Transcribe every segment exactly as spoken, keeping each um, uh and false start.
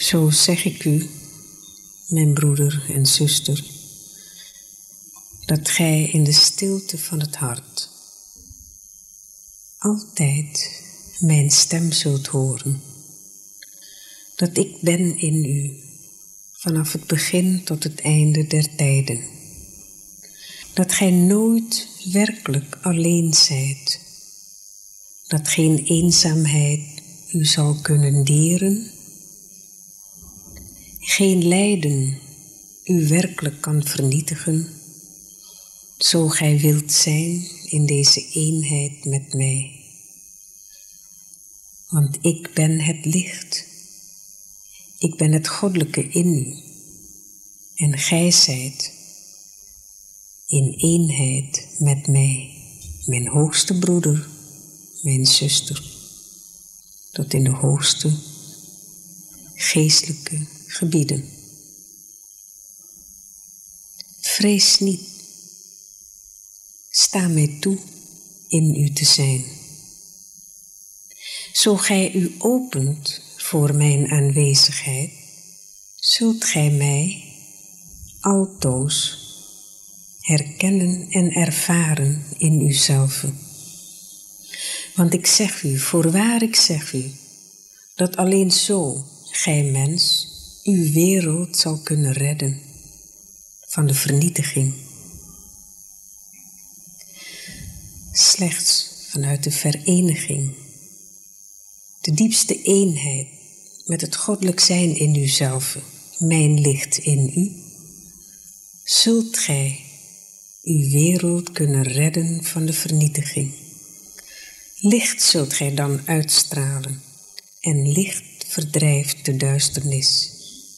Zo zeg ik u, mijn broeder en zuster, dat gij in de stilte van het hart altijd mijn stem zult horen, dat ik ben in u vanaf het begin tot het einde der tijden, dat gij nooit werkelijk alleen zijt, dat geen eenzaamheid u zal kunnen deren, geen lijden u werkelijk kan vernietigen, zo gij wilt zijn in deze eenheid met mij. Want ik ben het licht, ik ben het goddelijke in u, en gij zijt in eenheid met mij, mijn hoogste broeder, mijn zuster, tot in de hoogste geestelijke gebieden. Vrees niet, sta mij toe in u te zijn. Zo gij u opent voor mijn aanwezigheid, zult gij mij altoos herkennen en ervaren in uzelf. Want ik zeg u, voorwaar ik zeg u, dat alleen zo gij mens uw wereld zal kunnen redden van de vernietiging. Slechts vanuit de vereniging, de diepste eenheid met het goddelijk zijn in uzelf, mijn licht in u, zult gij uw wereld kunnen redden van de vernietiging. Licht zult gij dan uitstralen en licht verdrijft de duisternis.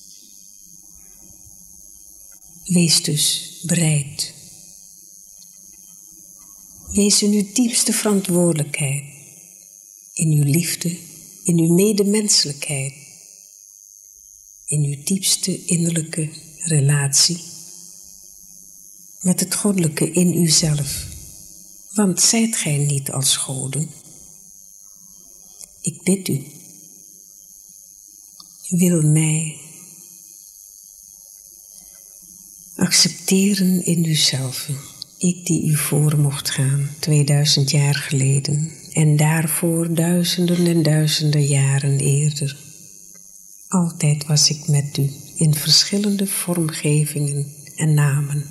Wees dus bereid. Wees in uw diepste verantwoordelijkheid, in uw liefde, in uw medemenselijkheid, in uw diepste innerlijke relatie met het goddelijke in uzelf. Want zijt gij niet als goden? Ik bid u, wil mij accepteren in uzelf, ik die u voor mocht gaan, tweeduizend jaar geleden, en daarvoor duizenden en duizenden jaren eerder. Altijd was ik met u in verschillende vormgevingen en namen.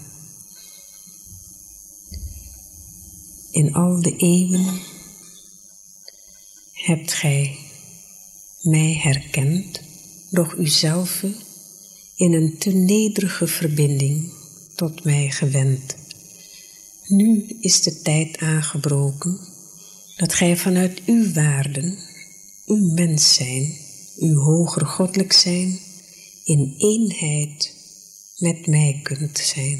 In al de eeuwen hebt gij mij herkend, doch uzelf in een te nederige verbinding tot mij gewend. Nu is de tijd aangebroken dat gij vanuit uw waarden, uw mens zijn, uw hoger goddelijk zijn, in eenheid met mij kunt zijn.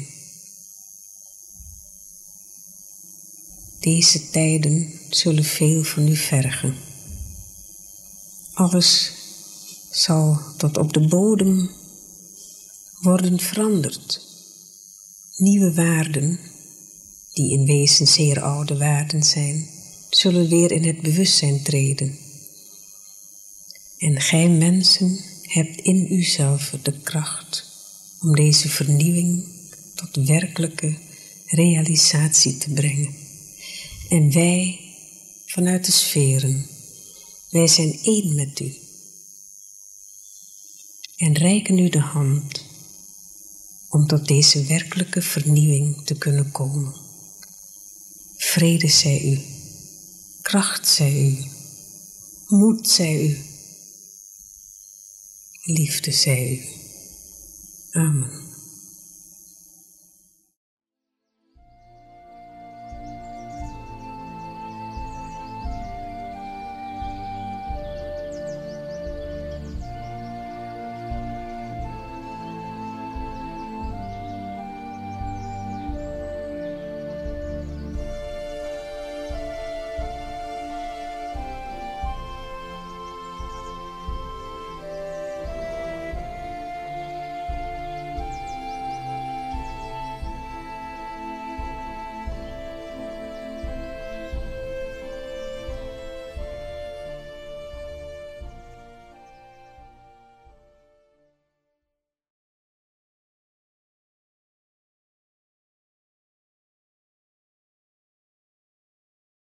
Deze tijden zullen veel van u vergen. Alles zal tot op de bodem worden veranderd. Nieuwe waarden, die in wezen zeer oude waarden zijn, zullen weer in het bewustzijn treden. En gij mensen hebt in uzelf de kracht om deze vernieuwing tot werkelijke realisatie te brengen. En wij, vanuit de sferen, wij zijn één met u. En reiken u de hand om tot deze werkelijke vernieuwing te kunnen komen. Vrede zij u, kracht zij u, moed zij u, liefde zij u. Amen.